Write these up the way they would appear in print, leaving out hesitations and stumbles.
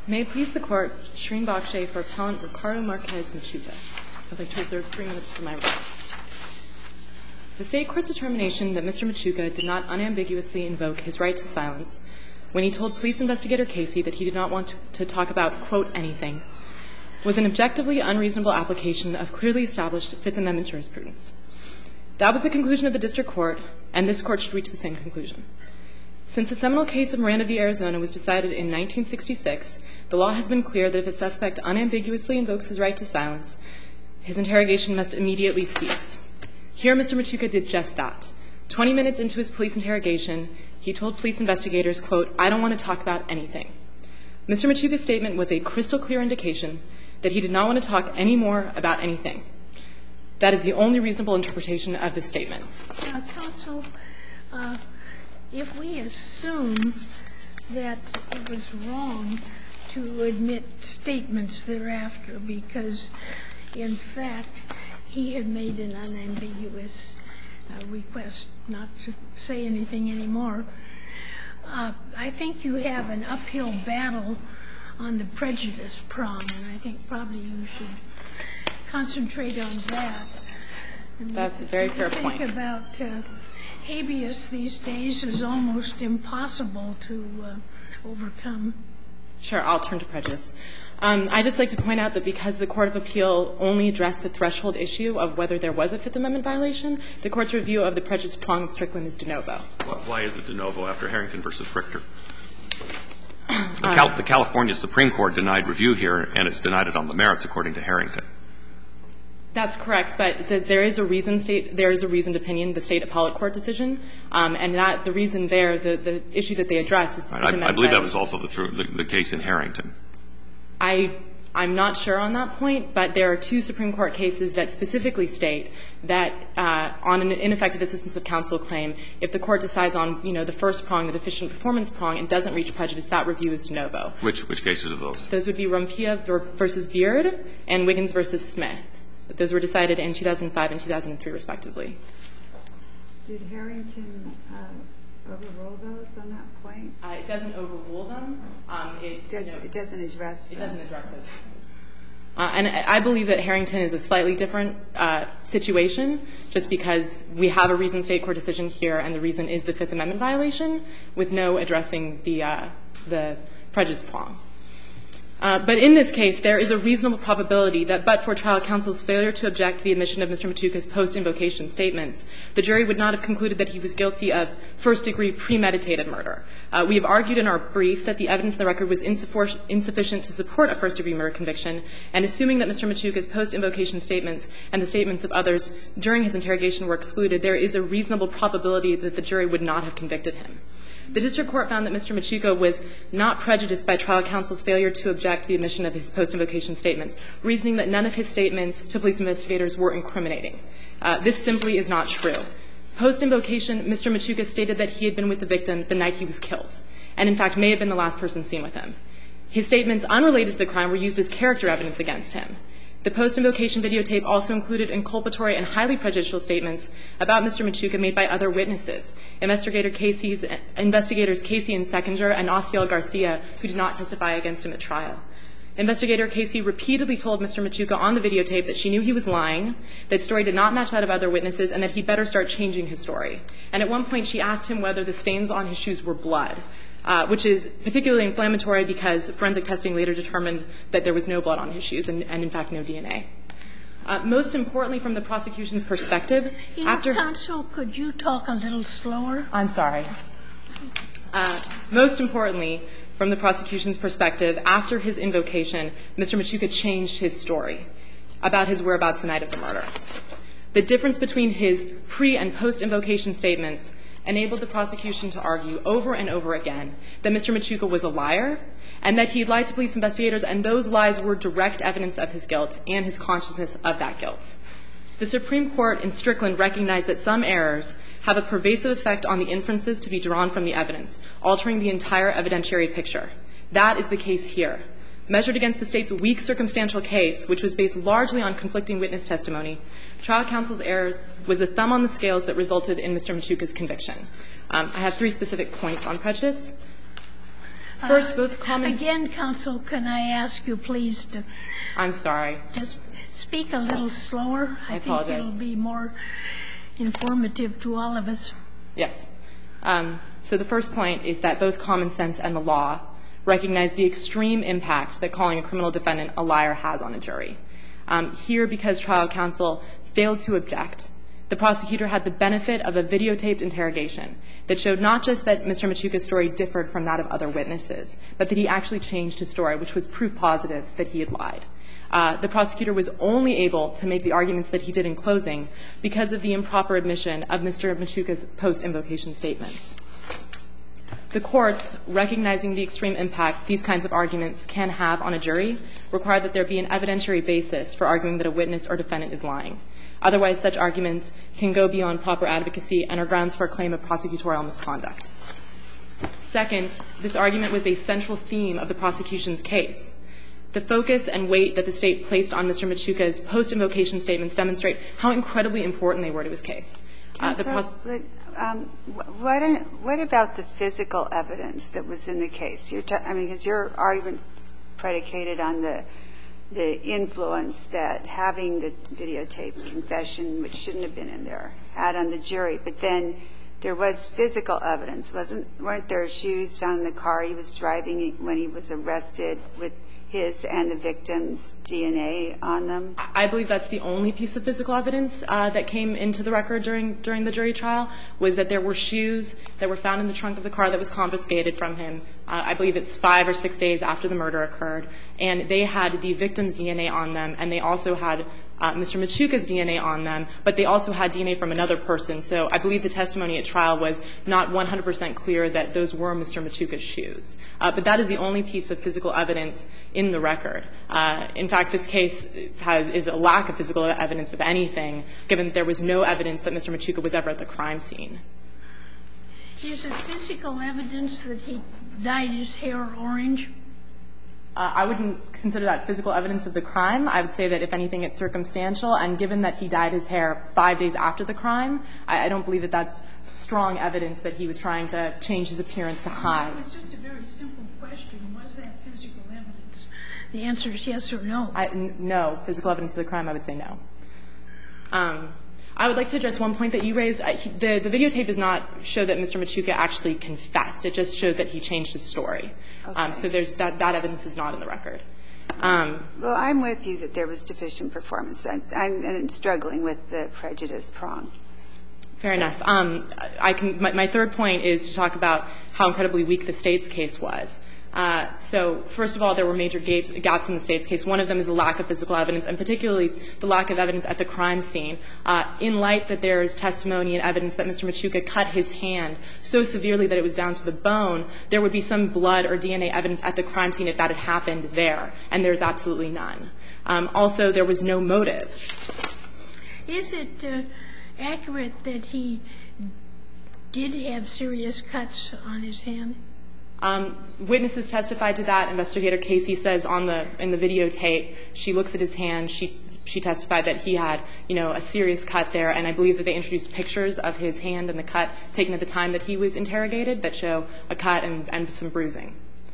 May it please the Court, Shereen Bakshay for Appellant Ricardo Marquez-Machuca. I'd like to reserve 3 minutes for my role. The State Court's determination that Mr. Machuca did not unambiguously invoke his right to silence when he told police investigator Casey that he did not want to talk about, quote, anything, was an objectively unreasonable application of clearly established Fifth Amendment jurisprudence. That was the conclusion of the District Court, and this Court should reach the same conclusion. Since the seminal case of Miranda v. Arizona was decided in 1966, the law has been clear that if a suspect unambiguously invokes his right to silence, his interrogation must immediately cease. Here, Mr. Machuca did just that. 20 minutes into his police interrogation, he told police investigators, quote, I don't want to talk about anything. Mr. Machuca's statement was a crystal clear indication that he did not want to talk any more about anything. That is the only reasonable interpretation of this statement. Counsel, if we assume that it was wrong to admit statements thereafter because, in fact, he had made an unambiguous request not to say anything anymore, I think you have an uphill battle on the prejudice prong, and I think probably you should concentrate on that. That's a very fair point. Think about habeas these days is almost impossible to overcome. Sure. I'll turn to prejudice. I'd just like to point out that because the Court of Appeal only addressed the threshold issue of whether there was a Fifth Amendment violation, the Court's review of the prejudice prong of Strickland is de novo. Why is it de novo after Harrington v. Richter? The California Supreme Court denied review here, and it's denied it on the merits, according to Harrington. That's correct, but there is a reasoned opinion, the State Appellate Court decision, and that the reason there, the issue that they address is the Fifth Amendment. I believe that was also the case in Harrington. I'm not sure on that point, but there are 2 Supreme Court cases that specifically state that on an ineffective assistance of counsel claim, if the Court decides on, the first prong, the deficient performance prong, and doesn't reach prejudice, that review is de novo. Which cases are those? Those would be Rompilla v. Beard and Wiggins v. Smith. Those were decided in 2005 and 2003, respectively. Did Harrington overrule those on that point? It doesn't overrule them. It doesn't address them. It doesn't address those cases. And I believe that Harrington is a slightly different situation, just because we have a reasoned State court decision here, and the reason is the Fifth Amendment violation, with no addressing the prejudice prong. But in this case, there is a reasonable probability that but for trial counsel's failure to object to the admission of Mr. Machuca's post-invocation statements, the jury would not have concluded that he was guilty of first-degree premeditated murder. We have argued in our brief that the evidence in the record was insufficient to support a first-degree murder conviction, and assuming that Mr. Machuca's post-invocation statements and the statements of others during his interrogation were excluded, there is a reasonable probability that the jury would not have convicted him. The district court found that Mr. Machuca was not prejudiced by trial counsel's failure to object to the admission of his post-invocation statements, reasoning that none of his statements to police investigators were incriminating. This simply is not true. Post-invocation, Mr. Machuca stated that he had been with the victim the night he was killed, and in fact may have been the last person seen with him. His statements unrelated to the crime were used as character evidence against him. The post-invocation videotape also included inculpatory and highly prejudicial statements about Mr. Machuca made by other witnesses, investigators Casey and Sechinger and Osiel Garcia, who did not testify against him at trial. Investigator Casey repeatedly told Mr. Machuca on the videotape that she knew he was lying, that his story did not match that of other witnesses, and that he better start changing his story. And at one point, she asked him whether the stains on his shoes were blood, which is particularly inflammatory because forensic testing later determined that there was no blood on his shoes and in fact, no DNA. Most importantly, from the prosecution's perspective, after Counsel, could you talk a little slower? I'm sorry. Most importantly, from the prosecution's perspective, after his invocation, Mr. Machuca changed his story about his whereabouts the night of the murder. The difference between his pre- and post-invocation statements enabled the prosecution to argue over and over again that Mr. Machuca was a liar and that he lied to police investigators, and those lies were direct evidence of his guilt and his consciousness of that guilt. The Supreme Court in Strickland recognized that some errors have a pervasive effect on the inferences to be drawn from the evidence, altering the entire evidentiary picture. That is the case here. Measured against the State's weak circumstantial case, which was based largely on conflicting witness testimony, trial counsel's errors was the thumb on the scales that resulted in Mr. Machuca's conviction. I have 3 specific points on prejudice. First, both comments. Again, counsel, can I ask you please to I'm sorry. just speak a little slower? I apologize. think it'll be more informative to all of us. Yes. So the first point is that both common sense and the law recognize the extreme impact that calling a criminal defendant a liar has on a jury. Here, because trial counsel failed to object, the prosecutor had the benefit of a videotaped interrogation that showed not just that Mr. Machuca's story differed from that of other witnesses, but that he actually changed his story, which was proof positive that he had lied. The prosecutor was only able to make the arguments that he did in closing because of the improper admission of Mr. Machuca's post-invocation statements. The courts, recognizing the extreme impact these kinds of arguments can have on a jury, require that there be an evidentiary basis for arguing that a witness or defendant is lying. Otherwise, such arguments can go beyond proper advocacy and are grounds for a claim of prosecutorial misconduct. Second, this argument was a central theme of the prosecution's case. The focus and weight that the State placed on Mr. Machuca's post-invocation statements demonstrate how incredibly important they were to his case. What about the physical evidence that was in the case? Because your argument's predicated on the influence that having the videotaped confession, which shouldn't have been in there, had on the jury. But then there was physical evidence. Weren't there shoes found in the car he was driving when he was arrested with his and the victim's DNA on them? I believe that's the only piece of physical evidence that came into the record during the jury trial, was that there were shoes that were found in the trunk of the car that was confiscated from him. I believe it's 5 or 6 days after the murder occurred. And they had the victim's DNA on them, and they also had Mr. Machuca's DNA on them, but they also had DNA from another person. So I believe the testimony at trial was not 100% clear that those were Mr. Machuca's shoes. But that is the only piece of physical evidence in the record. In fact, this case is a lack of physical evidence of anything, given that there was no evidence that Mr. Machuca was ever at the crime scene. Is it physical evidence that he dyed his hair orange? I wouldn't consider that physical evidence of the crime. I would say that, if anything, it's circumstantial. And given that he dyed his hair 5 days after the crime, I don't believe that that's strong evidence that he was trying to change his appearance to hide. It's just a very simple question. Was that physical evidence? The answer is yes or no. No. Physical evidence of the crime, I would say no. I would like to address one point that you raised. The videotape does not show that Mr. Machuca actually confessed. It just showed that he changed his story. Okay. So there's that evidence is not in the record. Well, I'm with you that there was deficient performance. I'm struggling with the prejudice prong. Fair enough. My third point is to talk about how incredibly weak the State's case was. So, first of all, there were major gaps in the State's case. One of them is the lack of physical evidence, and particularly the lack of evidence at the crime scene. In light that there is testimony and evidence that Mr. Machuca cut his hand so severely that it was down to the bone, there would be some blood or DNA evidence at the crime scene if that had happened there, and there's absolutely none. Also, there was no motive. Is it accurate that he did have serious cuts on his hand? Witnesses testified to that. Investigator Casey says in the videotape, she looks at his hand. She testified that he had, a serious cut there, and I believe that they introduced pictures of his hand and the cut taken at the time that he was interrogated that show a cut and some bruising.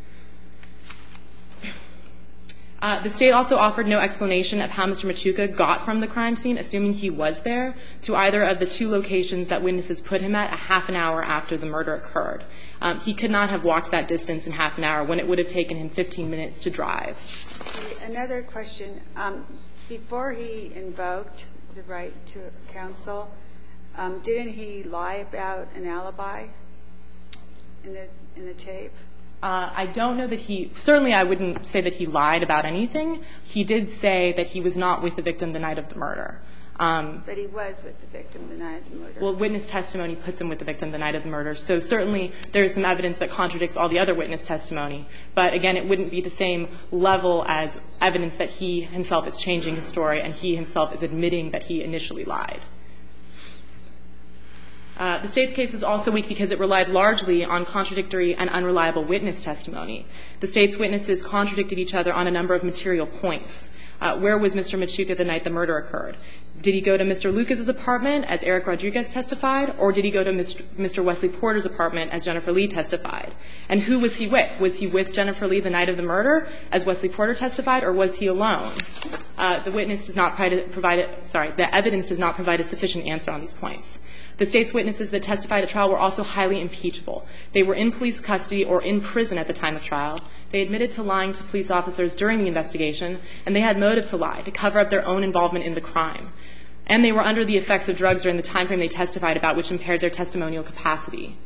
The State also offered no explanation of how Mr. Machuca got from the crime scene, assuming he was there, to either of the 2 locations that witnesses put him at a half an hour after the murder occurred. He could not have walked that distance in half an hour when it would have taken him 15 minutes to drive. Another question. Before he invoked the right to counsel, didn't he lie about an alibi in the tape? I don't know that he – certainly I wouldn't say that he lied about anything. He did say that he was not with the victim the night of the murder. But he was with the victim the night of the murder. Well, witness testimony puts him with the victim the night of the murder. So certainly there is some evidence that contradicts all the other witness testimony. But, again, it wouldn't be the same level as evidence that he himself is changing his story and he himself is admitting that he initially lied. The State's case is also weak because it relied largely on contradictory and unreliable witness testimony. The State's witnesses contradicted each other on a number of material points. Where was Mr. Machuca the night the murder occurred? Did he go to Mr. Lucas's apartment, as Eric Rodriguez testified, or did he go to Mr. Wesley Porter's apartment, as Jennifer Lee testified? And who was he with? Was he with Jennifer Lee the night of the murder, as Wesley Porter testified, or was he alone? The witness does not the evidence does not provide a sufficient answer on these points. The State's witnesses that testified at trial were also highly impeachable. They were in police custody or in prison at the time of trial. They admitted to lying to police officers during the investigation, and they had motive to lie, to cover up their own involvement in the crime. And they were under the effects of drugs during the time frame they testified about, which impaired their testimonial capacity.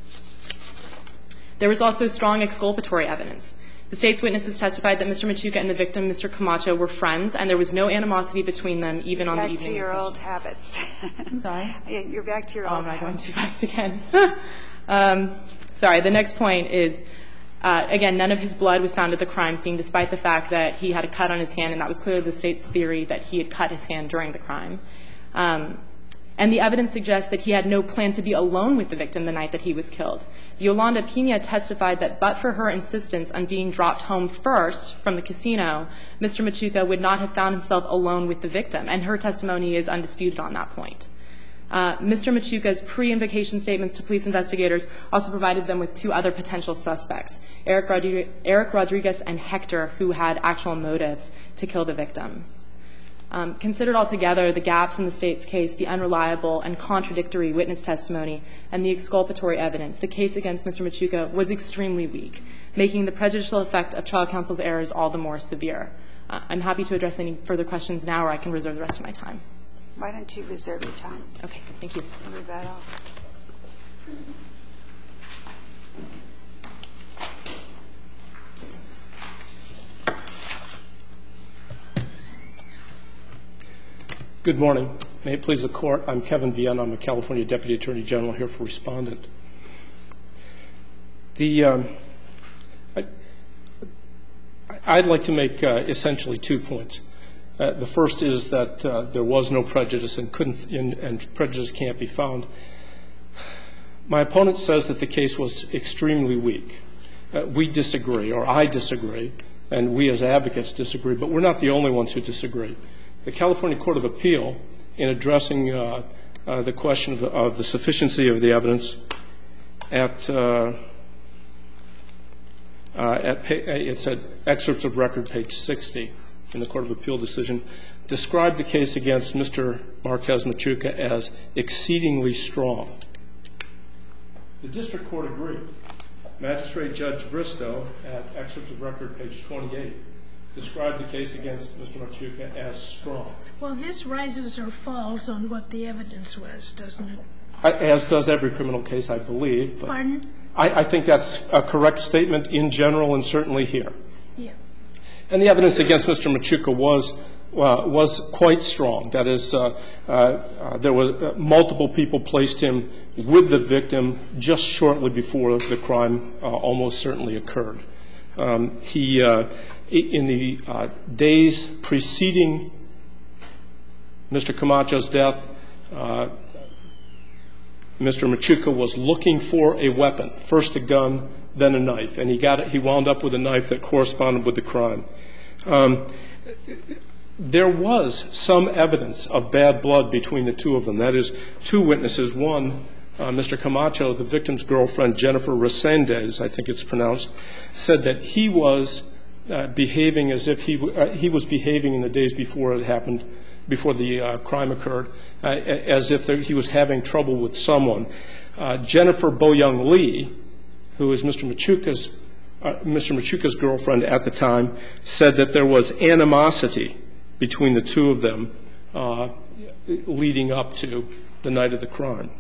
There was also strong exculpatory evidence. The State's witnesses testified that Mr. Machuca and the victim, Mr. Camacho, were friends, and there was no animosity between them, even on the evening. Back to your old habits. Sorry? You're back to your old habits. Oh, am I going too fast again? Sorry. The next point is, again, none of his blood was found at the crime scene, despite the fact that he had a cut on his hand, and that was clearly the State's theory that he had cut his hand during the crime. And the evidence suggests that he had no plan to be alone with the victim the night that he was killed. Yolanda Pena testified that but for her insistence on being dropped home first from the casino, Mr. Machuca would not have found himself alone with the victim, and her testimony is undisputed on that point. Mr. Machuca's pre-invocation statements to police investigators also provided them with two other potential suspects, Eric Rodriguez and Hector, who had actual motives to kill the victim. Considered altogether, the gaps in the State's case, the unreliable and contradictory witness testimony, and the exculpatory evidence, the case against Mr. Machuca was extremely weak, making the prejudicial effect of trial counsel's errors all the more severe. I'm happy to address any further questions now, or I can reserve the rest of my time. Why don't you reserve your time? Okay. Thank you. Move that off. Good morning. May it please the Court. I'm Kevin Vienna. I'm a California Deputy Attorney General here for Respondent. I'd like to make essentially 2 points. The first is that there was no prejudice and prejudice can't be found. My opponent says that the case was extremely weak. We disagree, or I disagree, and we as advocates disagree, but we're not the only ones who disagree. The California Court of Appeal, in addressing the question of the sufficiency of the evidence it's at excerpts of record, page 60, in the Court of Appeal decision, described the case against Mr. Marquez Machuca as exceedingly strong. The district court agreed. Magistrate Judge Bristow, at excerpts of record, page 28, described the case against Mr. Machuca as strong. Well, this rises or falls on what the evidence was, doesn't it? As does every criminal case, I believe. Pardon? I think that's a correct statement in general and certainly here. Yeah. And the evidence against Mr. Machuca was quite strong. That is, there was multiple people placed him with the victim just shortly before the crime almost certainly occurred. He, in the days preceding Mr. Camacho's death, Mr. Machuca was looking for a weapon, first a gun, then a knife, and he wound up with a knife that corresponded with the crime. There was some evidence of bad blood between the two of them. That is, two witnesses. One, Mr. Camacho, the victim's girlfriend, Jennifer Resendez, I think it's pronounced, said that he was behaving as if he was behaving in the days before it happened, before the crime occurred, as if he was having trouble with someone. Jennifer Boyoung Lee, who was Mr. Machuca's girlfriend at the time, said that there was animosity between the two of them leading up to the night of the crime.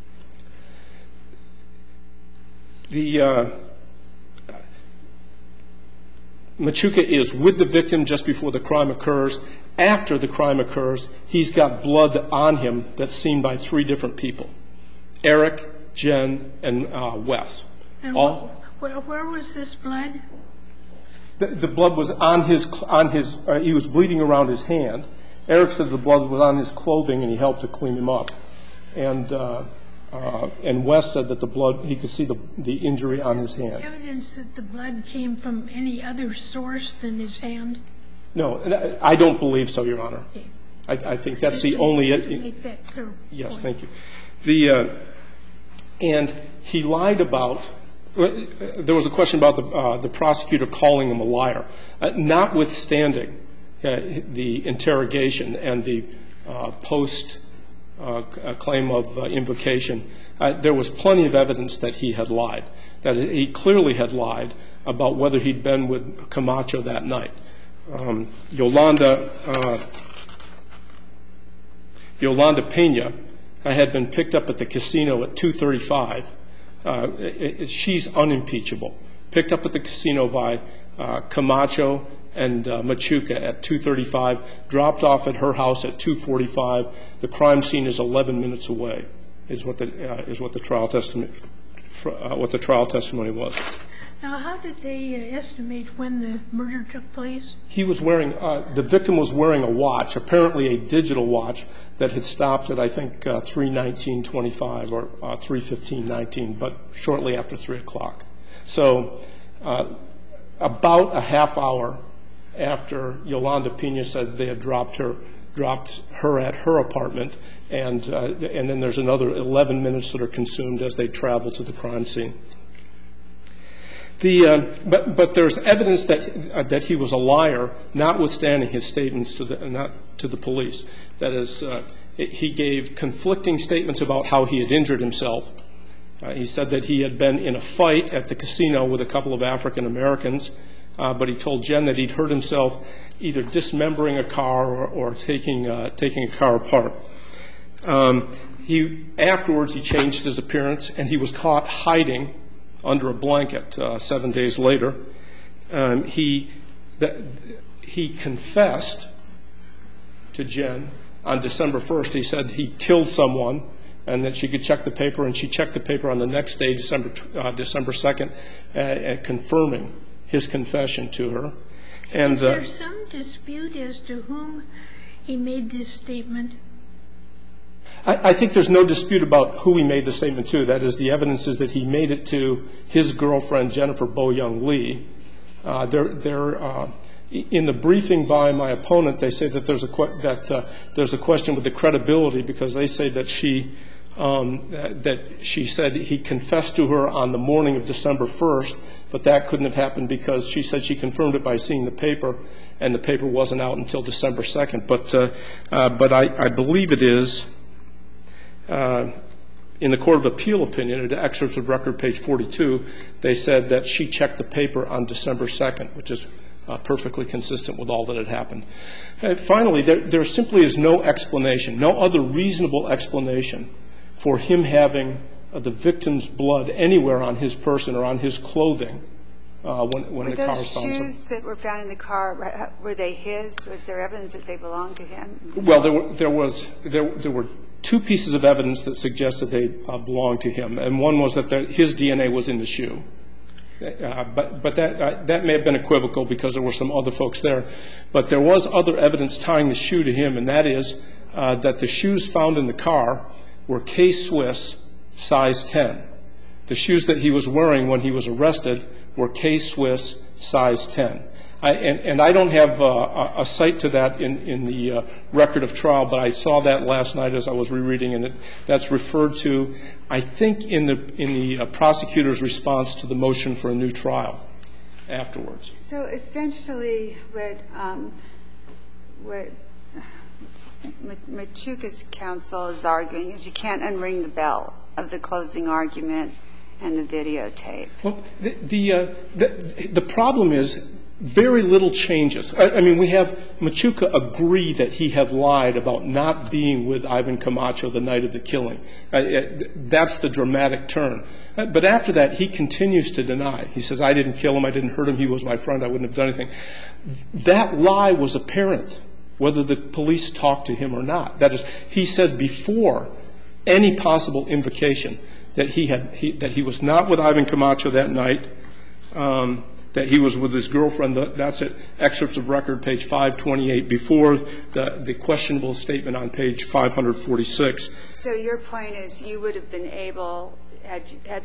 Machuca is with the victim just before the crime occurs. After the crime occurs, he's got blood on him that's seen by three different people, Eric, Jen, and Wes. And where was this blood? The blood was on his he was bleeding around his hand. Eric said the blood was on his clothing and he helped to clean him up. And Wes said that the blood, he could see the injury on his hand. Evidence that the blood came from any other source than his hand? No, I don't believe so, Your Honor. Okay. I think that's the only. Make that clear. Yes, thank you. And he lied about. There was a question about the prosecutor calling him a liar. Notwithstanding the interrogation and the post claim of invocation, there was plenty of evidence that he had lied, that he clearly had lied about whether he'd been with Camacho that night. Yolanda Pena had been picked up at the casino at 2:35. She's unimpeachable. Picked up at the casino by Camacho and Machuca at 2:35, dropped off at her house at 2:45. The crime scene is 11 minutes away, is what the trial testimony was. Now, how did they estimate when the murder took place? He was wearing the victim was wearing a watch, apparently a digital watch that had stopped at, I think, 3:19:25 or 3:15:19, but shortly after 3 o'clock. So about a half hour after Yolanda Pena said they had dropped her at her apartment, and then there's another 11 minutes that are consumed as they travel to the crime scene. But there's evidence that he was a liar, notwithstanding his statements to the police. That is, he gave conflicting statements about how he had injured himself. He said that he had been in a fight at the casino with a couple of African Americans, but he told Jen that he'd hurt himself either dismembering a car or taking a car apart. Afterwards, he changed his appearance, and he was caught hiding under a blanket 7 days later. He confessed to Jen on December 1st. He said he killed someone and that she could check the paper, and she checked the paper on the next day, December 2nd, confirming his confession to her. And, is there some dispute as to whom he made this statement? I think there's no dispute about who he made the statement to. That is, the evidence is that he made it to his girlfriend, Jennifer Bo-Young Lee. In the briefing by my opponent, they say that there's a question with the credibility, because they say that she said he confessed to her on the morning of December 1st, but that couldn't have happened because she said she confirmed it by seeing the paper, and the paper wasn't out until December 2nd. But I believe it is. In the Court of Appeal opinion, at excerpts of record, page 42, they said that she checked the paper on December 2nd, which is perfectly consistent with all that had happened. Finally, there simply is no explanation, no other reasonable explanation for him having the victim's blood anywhere on his person or on his clothing when the car was found. Were those shoes that were found in the car, were they his? Was there evidence that they belonged to him? Well, there were two pieces of evidence that suggested they belonged to him, and one was that his DNA was in the shoe. But that may have been equivocal because there were some other folks there. But there was other evidence tying the shoe to him, and that is that the shoes found in the car were K-Swiss size 10. The shoes that he was wearing when he was arrested were K-Swiss size 10. And I don't have a cite to that in the record of trial, but I saw that last night as I was rereading, and that's referred to, I think, in the prosecutor's response to the motion for a new trial afterwards. So essentially, what Machuca's counsel is arguing is you can't unring the bell of the closing argument and the videotape. Well, the problem is very little changes. I mean, we have Machuca agree that he had lied about not being with Ivan Camacho the night of the killing. That's the dramatic turn. But after that, he continues to deny. He says, I didn't kill him, I didn't hurt him, he was my friend, I wouldn't have done anything. That lie was apparent, whether the police talked to him or not. That is, he said before any possible invocation that he was not with Ivan Camacho that night, that he was with his girlfriend. That's at excerpts of record, page 528, before the questionable statement on page 546. So your point is you would have been able, had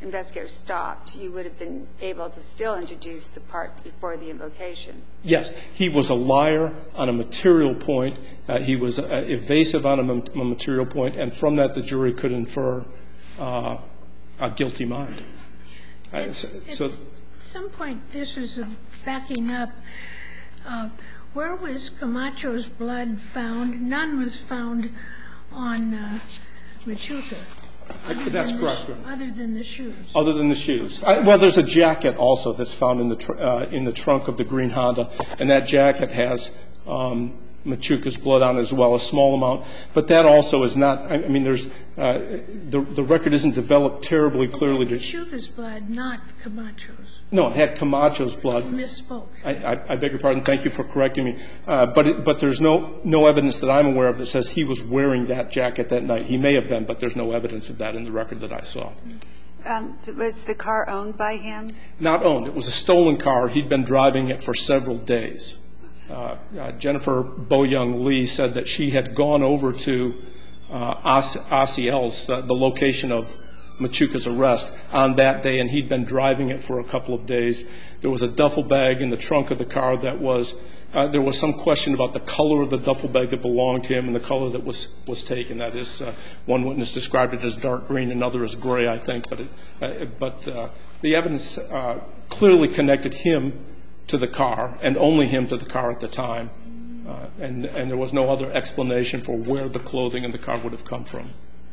investigator stopped, you would have been able to still introduce the part before the invocation. Yes. He was a liar on a material point. He was evasive on a material point, and from that the jury could infer a guilty mind. At some point, this is backing up. Where was Camacho's blood found? None was found on Machuca. That's correct. Other than the shoes. Other than the shoes. Well, there's a jacket also that's found in the trunk of the green Honda, and that jacket has Machuca's blood on it as well, a small amount. But that also is not. I mean, there's the record isn't developed terribly clearly. Machuca's blood, not Camacho's. No, it had Camacho's blood. You misspoke. I beg your pardon. Thank you for correcting me. But there's no evidence that I'm aware of that says he was wearing that jacket that night. He may have been, but there's no evidence of that in the record that I saw. Was the car owned by him? Not owned. It was a stolen car. He'd been driving it for several days. Jennifer Bo-Young Lee said that she had gone over to Osiel's, the location of Machuca's arrest, on that day, and he'd been driving it for a couple of days. There was a duffel bag in the trunk of the car that was there was some question about the color of the duffel bag that belonged to him and the color that was taken. That is, one witness described it as dark green, another as gray, I think. But the evidence clearly connected him to the car, and only him to the car at the time. And there was no other explanation for where the clothing in the car would have come from.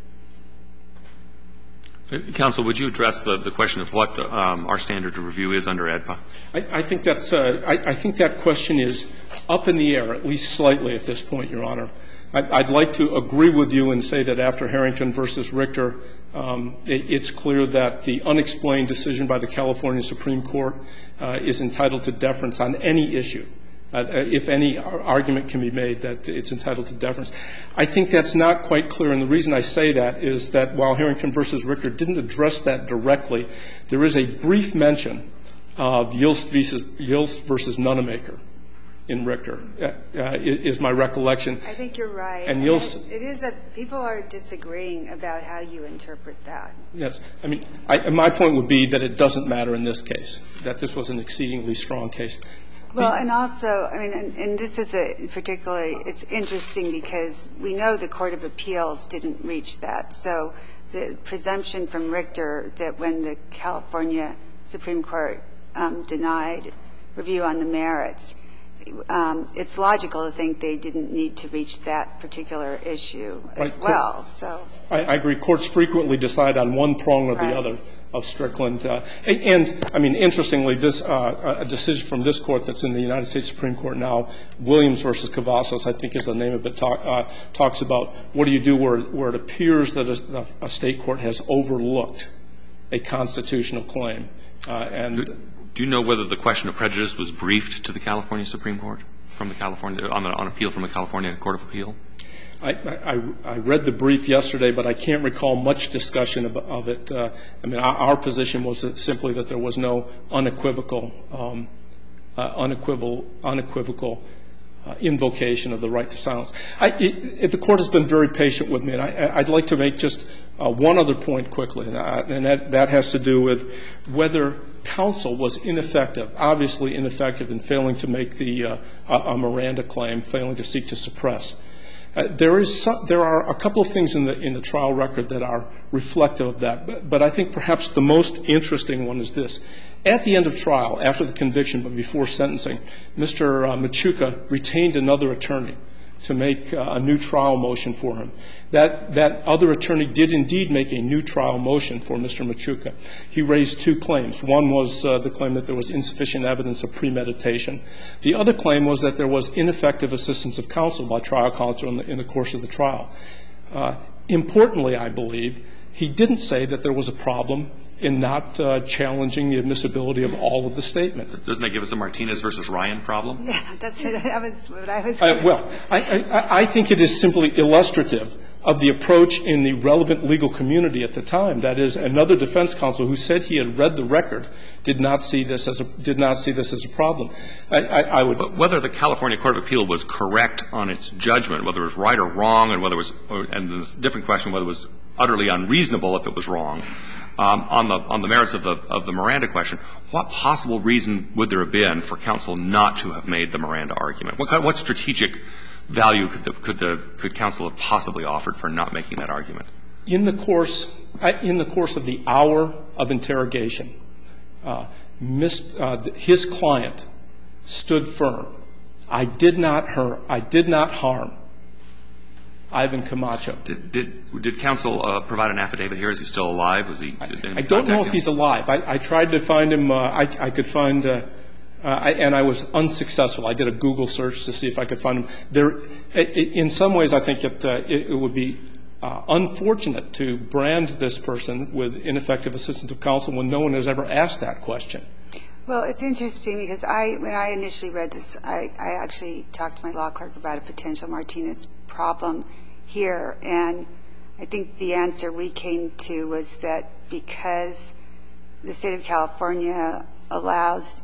Counsel, would you address the question of what our standard of review is under AEDPA? I think that question is up in the air, at least slightly at this point, Your Honor. I'd like to agree with you and say that after Harrington versus Richter, it's clear that the unexplained decision by the California Supreme Court is entitled to deference on any issue. If any argument can be made that it's entitled to deference. I think that's not quite clear, and the reason I say that is that while Harrington versus Richter didn't address that directly, there is a brief mention of Yilst versus Nunemaker in Richter, is my recollection. I think you're right. And Yilst, it is that people are disagreeing about how you interpret that. Yes. I mean, my point would be that it doesn't matter in this case, that this was an exceedingly strong case. Well, and also, I mean, and this is particularly, it's interesting because we know the Court of Appeals didn't reach that. So the presumption from Richter that when the California Supreme Court denied review on the merits, it's logical to think they didn't need to reach that particular issue as well. So I agree. Courts frequently decide on one prong or the other of Strickland. And, I mean, interestingly, this a decision from this Court that's in the United States Supreme Court now, Williams versus Cavazos, I think is the name of it, talks about what do you do where it appears that a State court has overlooked a constitutional claim. And do you know whether the question of prejudice was briefed to the California Supreme Court from the California on appeal from the California Court of Appeal? I read the brief yesterday, but I can't recall much discussion of it. I mean, our position was simply that there was no unequivocal invocation of the right to silence. The Court has been very patient with me, and I'd like to make just one other point quickly, and that has to do with whether counsel was ineffective, obviously ineffective in failing to make a Miranda claim, failing to seek to suppress. There are a couple of things in the trial record that are reflective of that, but I think perhaps the most interesting one is this. At the end of trial, after the conviction but before sentencing, Mr. Machuca retained another attorney to make a new trial motion for him. That other attorney did indeed make a new trial motion for Mr. Machuca. He raised two claims. One was the claim that there was insufficient evidence of premeditation. The other claim was that there was ineffective assistance of counsel by trial counsel in the course of the trial. Importantly, I believe, he didn't say that there was a problem in not challenging the admissibility of all of the statement. Doesn't that give us a Martinez versus Ryan problem? Yeah, that was what I was going to say. Well, I think it is simply illustrative of the approach in the relevant legal community at the time. That is, another defense counsel who said he had read the record did not see this as a problem. But whether the California Court of Appeal was correct on its judgment, whether it was right or wrong, and whether it was, and the different question whether it was utterly unreasonable if it was wrong. On the merits of the Miranda question, what possible reason would there have been for counsel not to have made the Miranda argument? What strategic value could counsel have possibly offered for not making that argument? In the course of the hour of interrogation, his client stood firm. I did not harm Ivan Camacho. Did counsel provide an affidavit here? Is he still alive? Was he? I don't know if he's alive. I tried to find him. I could find, and I was unsuccessful. I did a Google search to see if I could find him. In some ways, I think it would be unfortunate to brand this person with ineffective assistance of counsel when no one has ever asked that question. Well, it's interesting because when I initially read this, I actually talked to my law clerk about a potential Martinez problem here, and I think the answer we came to was that because the State of California allows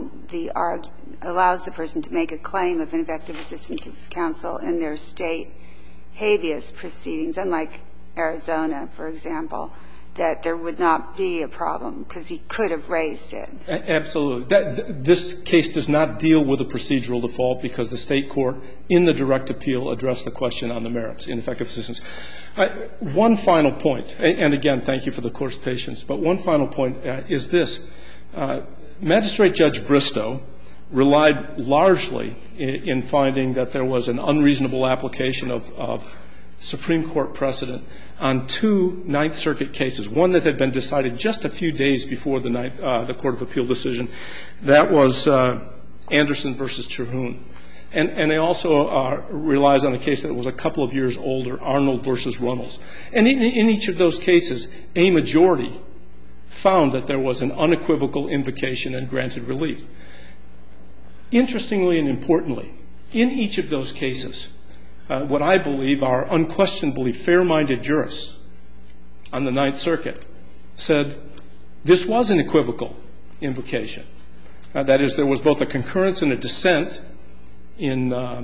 the person to make a claim of ineffective assistance of counsel in their state habeas proceedings, unlike Arizona, for example, that there would not be a problem because he could have raised it. Absolutely. This case does not deal with a procedural default because the State court in the direct appeal addressed the question on the merits, ineffective assistance. One final point, and again, thank you for the Court's patience, but one final point is this. Magistrate Judge Bristow relied largely in finding that there was an unreasonable application of Supreme Court precedent on two Ninth Circuit cases, one that had been decided just a few days before the Court of Appeal decision. That was Anderson v. Terhune. And they also relies on a case that was a couple of years older, Arnold v. Runnels. And in each of those cases, a majority found that there was an unequivocal invocation and granted relief. Interestingly and importantly, in each of those cases, what I believe are unquestionably fair-minded jurists on the Ninth Circuit said this was an equivocal invocation. That is, there was both a concurrence and a dissent in the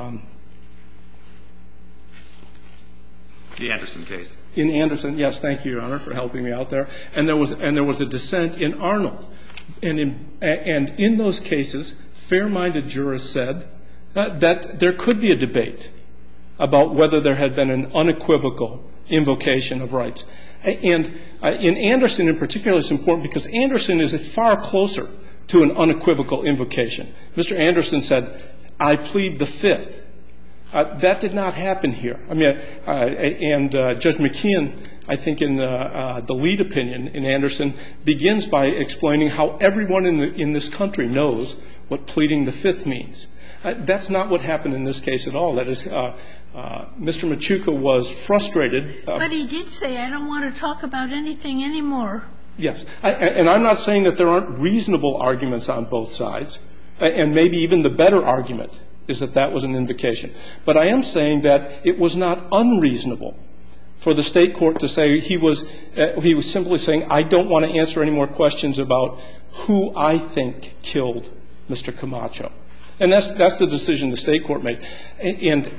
Anderson case. In Anderson, yes, thank you, Your Honor, for helping me out there. And there was a dissent in Arnold. And in those cases, fair-minded jurists said that there could be a debate about whether there had been an unequivocal invocation of rights. And in Anderson in particular, it's important because Anderson is far closer to an unequivocal invocation. Mr. Anderson said, I plead the Fifth. That did not happen here. I mean, and Judge McKeon, I think in the lead opinion in Anderson, begins by explaining how everyone in this country knows what pleading the Fifth means. That's not what happened in this case at all. That is, Mr. Machuca was frustrated. But he did say, I don't want to talk about anything anymore. Yes. And I'm not saying that there aren't reasonable arguments on both sides. And maybe even the better argument is that that was an invocation. But I am saying that it was not unreasonable for the State court to say he was simply saying, I don't want to answer any more questions about who I think killed Mr. Camacho. And that's the decision the State court made. And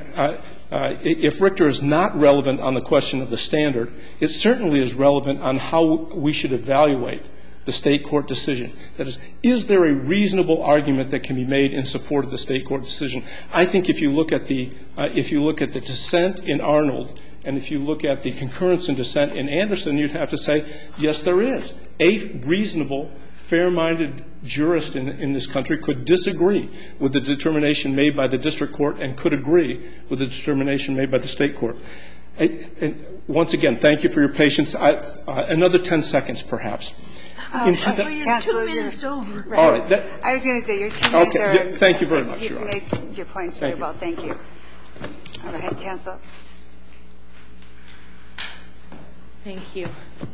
if Richter is not relevant on the question of the standard, it certainly is relevant on how we should evaluate the State court decision. That is there a reasonable argument that can be made in support of the State court decision? I think if you look at the dissent in Arnold and if you look at the concurrence and dissent in Anderson, you'd have to say, yes, there is. A reasonable, fair-minded jurist in this country could disagree with the determination made by the district court and could agree with the determination made by the State court. And once again, thank you for your patience. Another 10 seconds, perhaps. Your 2 minutes over. Right. All right. I was going to say your 2 minutes are. Okay. Thank you very much, Your Honor. You made your points very well. Thank you. Go ahead, counsel. Thank you.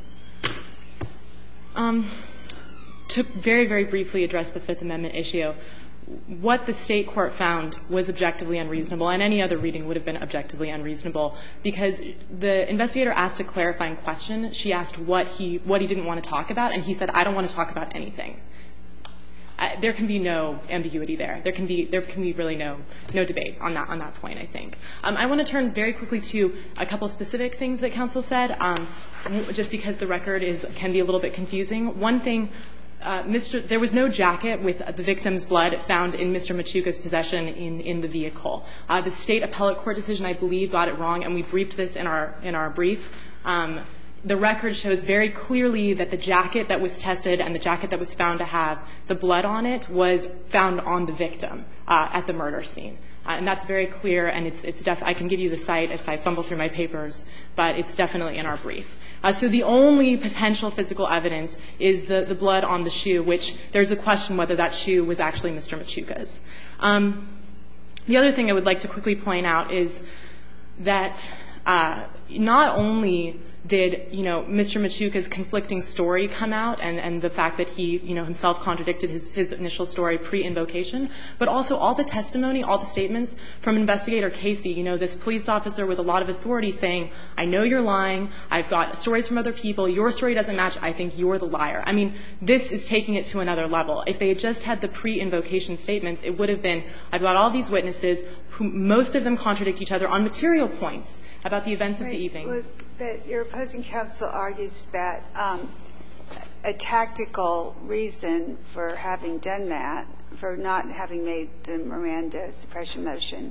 To very, very briefly address the Fifth Amendment issue, what the State court found was objectively unreasonable, and any other reading would have been objectively unreasonable, because the investigator asked a clarifying question. She asked what he didn't want to talk about, and he said, I don't want to talk about anything. there can be no ambiguity there. There can be really no debate on that point, I think. I want to turn very quickly to a couple specific things that counsel said, just because the record can be a little bit confusing. One thing, there was no jacket with the victim's blood found in Mr. Machuca's possession in the vehicle. The State appellate court decision, I believe, got it wrong, and we briefed this in our brief. The record shows very clearly that the jacket that was tested and the jacket that was found to have the blood on it was found on the victim at the murder scene. And that's very clear, and I can give you the site if I fumble through my papers, but it's definitely in our brief. So the only potential physical evidence is the blood on the shoe, which there's a question whether that shoe was actually Mr. Machuca's. The other thing I would like to quickly point out is that not only did, Mr. Machuca's conflicting story come out and the fact that he, himself contradicted his initial story pre-invocation, but also all the testimony, all the statements from Investigator Casey, this police officer with a lot of authority saying, I know you're lying, I've got stories from other people, your story doesn't match, I think you're the liar. I mean, this is taking it to another level. If they had just had the pre-invocation statements, it would have been, I've got all these witnesses, who most of them contradict each other on material points about the events of the evening. But your opposing counsel argues that a tactical reason for having done that, for not having made the Miranda suppression motion,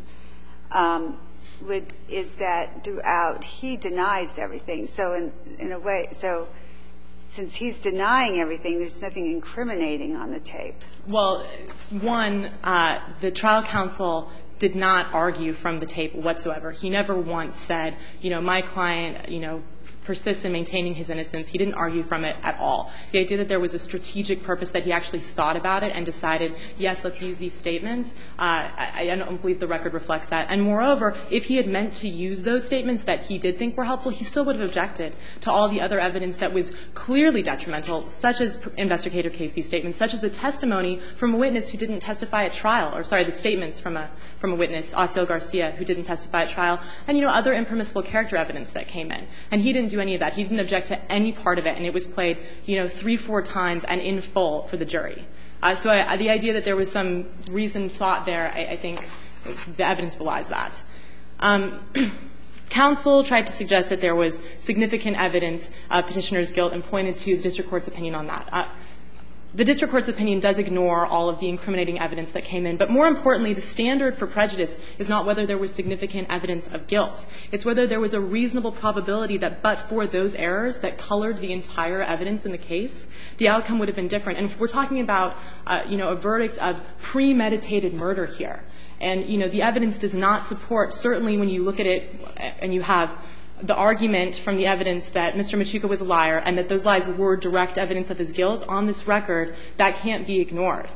is that throughout he denies everything. So in a way, so since he's denying everything, there's nothing incriminating on the tape. Well, one, the trial counsel did not argue from the tape whatsoever. He never once said, my client, persists in maintaining his innocence. He didn't argue from it at all. The idea that there was a strategic purpose, that he actually thought about it and decided, yes, let's use these statements, I don't believe the record reflects that. And moreover, if he had meant to use those statements that he did think were helpful, he still would have objected to all the other evidence that was clearly detrimental, such as Investigator Casey's statements, such as the testimony from a witness who didn't testify at trial, or the statements from a witness, Osceola Garcia, who didn't testify at trial, and, other impermissible character evidence that came in. And he didn't do any of that. He didn't object to any part of it, and it was played, 3-4 times and in full for the jury. So the idea that there was some reasoned thought there, I think the evidence belies that. Counsel tried to suggest that there was significant evidence of Petitioner's guilt and pointed to the district court's opinion on that. The district court's opinion does ignore all of the incriminating evidence that came in. But more importantly, the standard for prejudice is not whether there was significant evidence of guilt. It's whether there was a reasonable probability that but for those errors that colored the entire evidence in the case, the outcome would have been different. And if we're talking about, a verdict of premeditated murder here, and, the evidence does not support, certainly when you look at it and you have the argument from the evidence that Mr. Machuca was a liar and that those lies were direct evidence of his guilt on this record, that can't be ignored.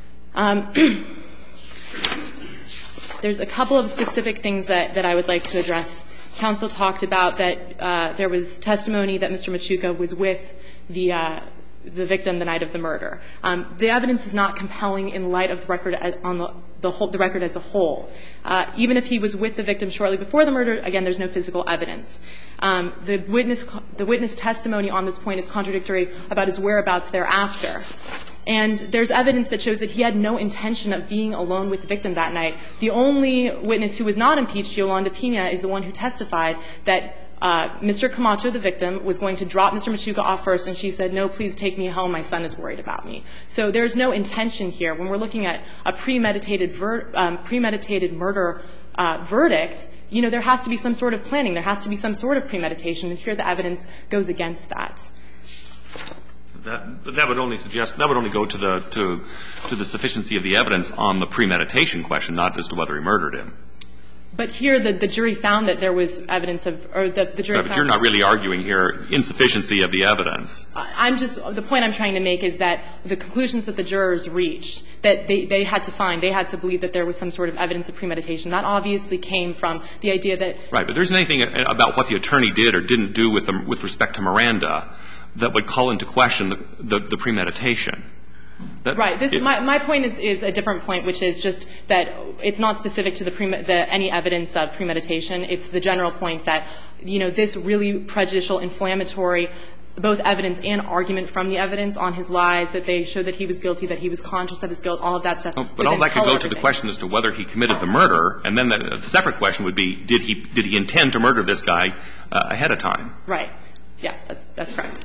There's a couple of specific things that I would like to address. Counsel talked about that there was testimony that Mr. Machuca was with the victim the night of the murder. The evidence is not compelling in light of the record on the record as a whole. Even if he was with the victim shortly before the murder, again, there's no physical evidence. The witness testimony on this point is contradictory about his whereabouts thereafter. And there's evidence that shows that he had no intention of being alone with the victim that night. The only witness who was not impeached, Yolanda Pena, is the one who testified that Mr. Camacho, the victim, was going to drop Mr. Machuca off first, and she said, no, please take me home, my son is worried about me. So there's no intention here. When we're looking at a premeditated murder verdict, there has to be some sort of planning. There has to be some sort of premeditation, and here the evidence goes against that. That would only suggest that would only go to the sufficiency of the evidence on the premeditation question, not as to whether he murdered him. But here the jury found that there was evidence of, or the jury found. But you're not really arguing here insufficiency of the evidence. The point I'm trying to make is that the conclusions that the jurors reached, that they had to find, they had to believe that there was some sort of evidence of premeditation. That obviously came from the idea that. Right. But there isn't anything about what the attorney did or didn't do with respect to Miranda that would call into question the premeditation. Right. My point is a different point, which is just that it's not specific to any evidence of premeditation. It's the general point that, this really prejudicial, inflammatory both evidence and argument from the evidence on his lies, that they showed that he was guilty, that he was conscious of his guilt, all of that stuff. But all that could go to the question as to whether he committed the murder, and then the separate question would be, did he intend to murder this guy ahead of time? Right. Yes, that's correct.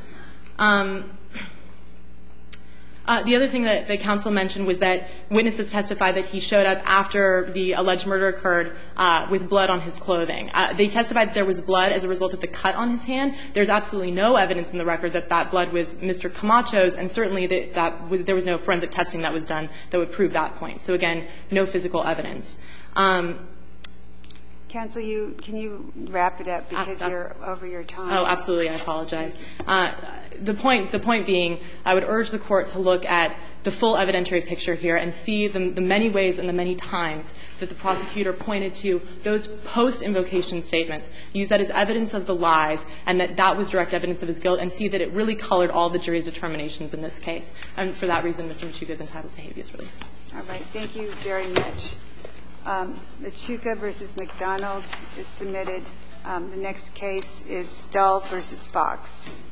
The other thing that the counsel mentioned was that witnesses testified that he showed up after the alleged murder occurred with blood on his clothing. They testified that there was blood as a result of the cut on his hand. There's absolutely no evidence in the record that that blood was Mr. Camacho's, and certainly there was no forensic testing that was done that would prove that point. So, again, no physical evidence. Counsel, can you wrap it up because you're over your time? Oh, absolutely. I apologize. The point being, I would urge the Court to look at the full evidentiary picture here and see the many ways and the many times that the prosecutor pointed to those post-invocation statements, use that as evidence of the lies, and that was direct evidence of his guilt, and see that it really colored all the jury's determinations in this case. And for that reason, Mr. Machuca is entitled to habeas relief. All right. Thank you very much. Machuca v. McDonald is submitted. The next case is Stull v. Fox.